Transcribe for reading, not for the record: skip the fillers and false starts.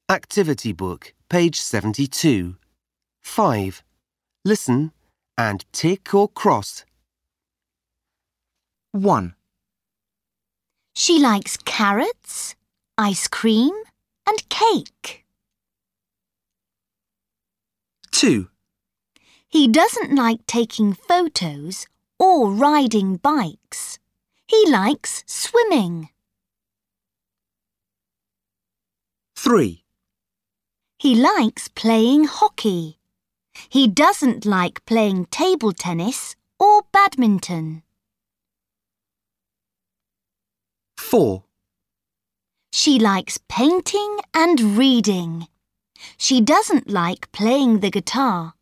Activity book, page 72. 5. Listen and tick or cross. 1, She likes carrots, ice cream and cake. 2, He doesn't like taking photos or riding bikes. He likes swimming. 3, He likes playing hockey. He doesn't like playing table tennis or badminton. 4, She likes painting and reading. She doesn't like playing the guitar.